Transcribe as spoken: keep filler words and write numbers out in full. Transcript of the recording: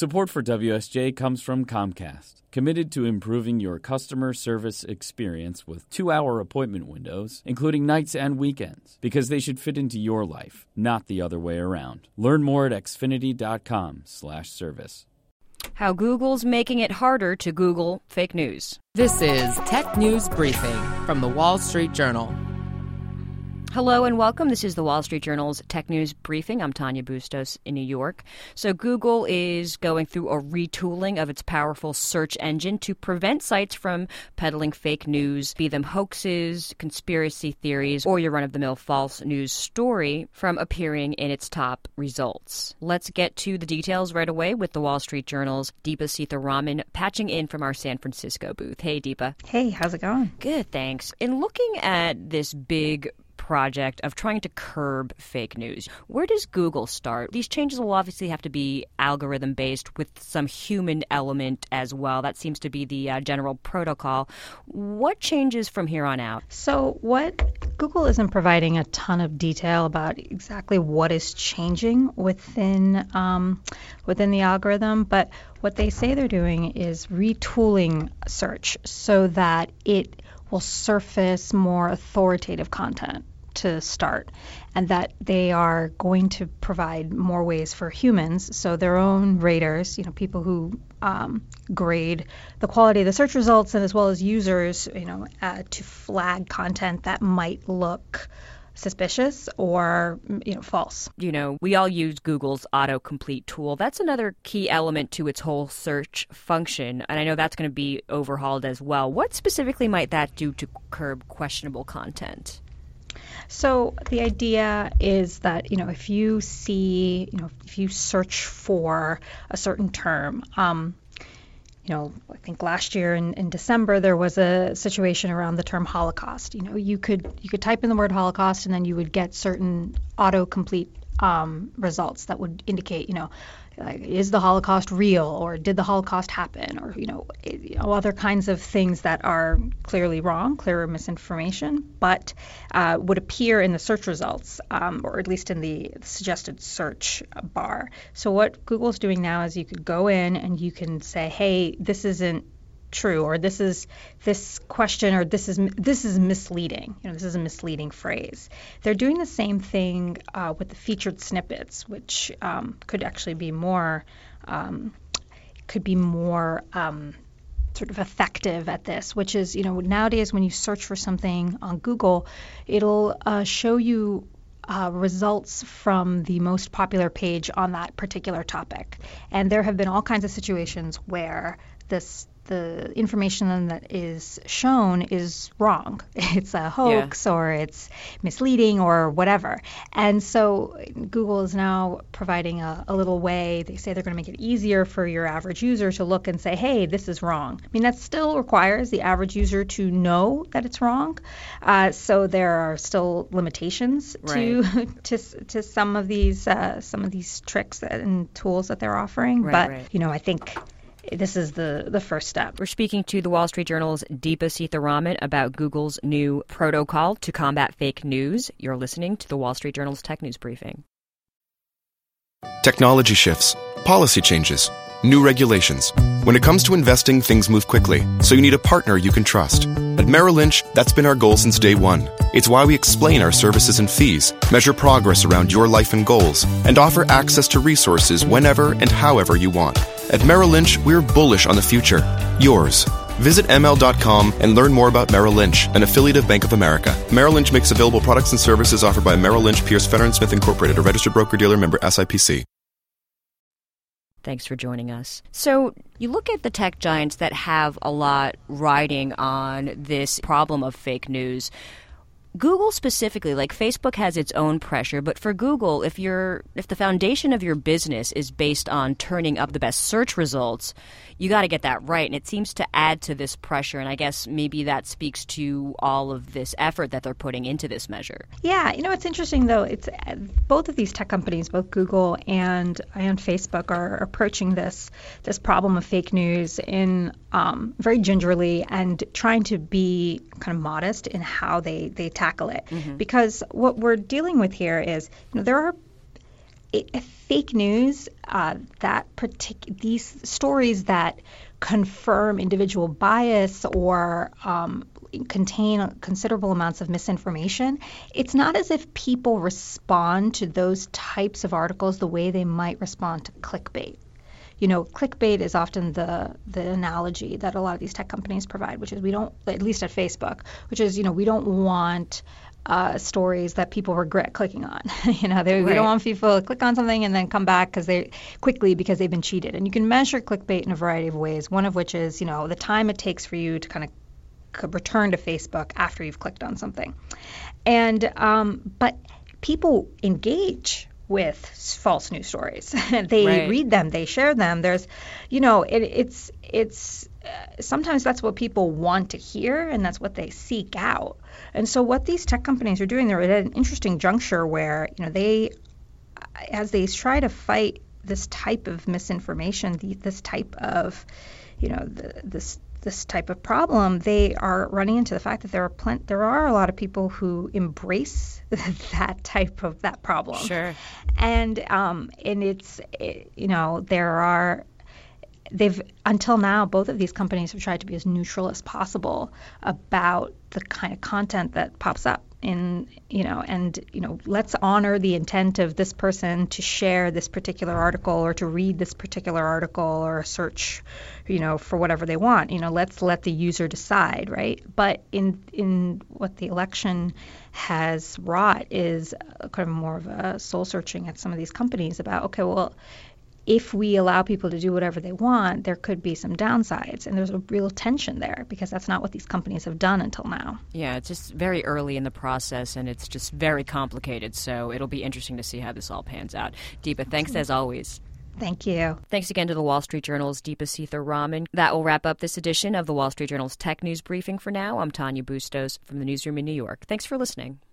Support for W S J comes from Comcast, committed to improving your customer service experience with two-hour appointment windows, including nights and weekends, because they should fit into your life, not the other way around. Learn more at xfinity.com slash service. How Google's making it harder to Google fake news. This is Tech News Briefing from The Wall Street Journal. Hello and welcome. This is the Wall Street Journal's Tech News Briefing. I'm Tanya Bustos in New York. So Google is going through a retooling of its powerful search engine to prevent sites from peddling fake news, be them hoaxes, conspiracy theories, or your run-of-the-mill false news story from appearing in its top results. Let's get to the details right away with the Wall Street Journal's Deepa Seetharaman patching in from our San Francisco booth. Hey, Deepa. Hey, how's it going? Good, thanks. In looking at this big project of trying to curb fake news, where does Google start? These changes will obviously have to be algorithm-based with some human element as well. That seems to be the uh, general protocol. What changes from here on out? So what Google isn't providing a ton of detail about exactly what is changing within um, within the algorithm, but what they say they're doing is retooling search so that it will surface more authoritative content to start, and that they are going to provide more ways for humans, so their own raters, you know, people who um, grade the quality of the search results, and as well as users, you know, uh, to flag content that might look suspicious or, you know, false. You know, we all use Google's autocomplete tool. That's another key element to its whole search function, and I know that's going to be overhauled as well. What specifically might that do to curb questionable content? So the idea is that, you know, if you see, you know, if you search for a certain term, um, you know, I think last year in, in December there was a situation around the term Holocaust. You know, you could you could type in the word Holocaust and then you would get certain autocomplete um, results that would indicate, you know, like, is the Holocaust real, or did the Holocaust happen, or, you know, you know, other kinds of things that are clearly wrong, clear misinformation, but uh, would appear in the search results, um, or at least in the suggested search bar. So what Google's doing now is you could go in and you can say, hey, this isn't true, or this is this question, or this is this is misleading. You know, this is a misleading phrase. They're doing the same thing uh, with the featured snippets, which um, could actually be more um, could be more um, sort of effective at this. Which is, you know, nowadays when you search for something on Google, it'll uh, show you Uh, results from the most popular page on that particular topic. And there have been all kinds of situations where this the information that is shown is wrong. It's a hoax, yeah, or it's misleading or whatever. And so Google is now providing a, a little way. They say they're going to make it easier for your average user to look and say, hey, this is wrong. I mean, that still requires the average user to know that it's wrong. Uh, so there are still limitations right. to to to some of these uh, some of these tricks and tools that they're offering. Right, but right. you know, I think this is the, the first step. We're speaking to the Wall Street Journal's Deepa Seetharaman about Google's new protocol to combat fake news. You're listening to the Wall Street Journal's Tech News Briefing. Technology shifts, policy changes, new regulations. When it comes to investing, things move quickly, so you need a partner you can trust. At Merrill Lynch, that's been our goal since day one. It's why we explain our services and fees, measure progress around your life and goals, and offer access to resources whenever and however you want. At Merrill Lynch, we're bullish on the future. Yours. Visit M L dot com and learn more about Merrill Lynch, an affiliate of Bank of America. Merrill Lynch makes available products and services offered by Merrill Lynch, Pierce, Fenner and Smith Incorporated, a registered broker-dealer, member S I P C. Thanks for joining us. So you look at the tech giants that have a lot riding on this problem of fake news. Google specifically, like Facebook has its own pressure, but for Google, if you're if the foundation of your business is based on turning up the best search results, you got to get that right. And it seems to add to this pressure. And I guess maybe that speaks to all of this effort that they're putting into this measure. Yeah, you know, it's interesting, though. It's uh, both of these tech companies, both Google and and Facebook, are approaching this this problem of fake news in um, very gingerly and trying to be kind of modest in how they they tackle it. Mm-hmm. Because what we're dealing with here is, you know, there are it, fake news, uh, that partic- these stories that confirm individual bias or um, contain considerable amounts of misinformation, it's not as if people respond to those types of articles the way they might respond to clickbait. You know, clickbait is often the the analogy that a lot of these tech companies provide, which is we don't, at least at Facebook, which is, you know, we don't want uh, stories that people regret clicking on. you know, they, right. we don't want people to click on something and then come back because they quickly because they've been cheated. And you can measure clickbait in a variety of ways. One of which is, you know, the time it takes for you to kind of return to Facebook after you've clicked on something. And um, but people engage with false news stories. they right. read them, they share them. There's, you know, it, it's it's uh, sometimes that's what people want to hear, and that's what they seek out. And so what these tech companies are doing, they're at an interesting juncture where, you know, they, as they try to fight this type of misinformation, the, this type of, you know, the, this this type of problem, they are running into the fact that there are plenty, there are a lot of people who embrace that type of that problem. Sure. And um, and it's it, you know there are they've until now both of these companies have tried to be as neutral as possible about the kind of content that pops up in you know and you know let's honor the intent of this person to share this particular article or to read this particular article or search you know for whatever they want. You know let's let the user decide, right? But in in what the election has wrought is kind of more of a soul searching at some of these companies about, okay, well, if we allow people to do whatever they want, there could be some downsides. And there's a real tension there because that's not what these companies have done until now. Yeah, it's just very early in the process, and it's just very complicated. So it'll be interesting to see how this all pans out. Deepa, thanks as always. Thank you. Thanks again to the Wall Street Journal's Deepa Seetharaman. That will wrap up this edition of the Wall Street Journal's Tech News Briefing for now. I'm Tanya Bustos from the newsroom in New York. Thanks for listening.